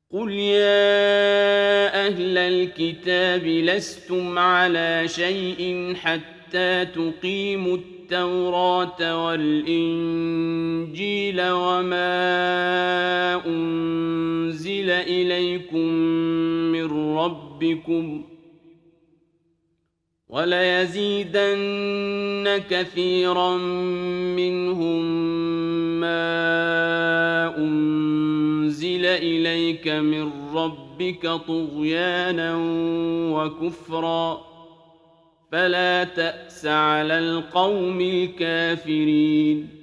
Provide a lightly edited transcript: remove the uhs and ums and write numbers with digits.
قل يا أهل الكتاب لستم على شيء حتى تقيموا التوراة والإنجيل وما أنزل إليكم من ربكم وليزيدن كثيرا منهم ما أنزل إليك من ربك طغيانا وكفرا فلا تأس على القوم الكافرين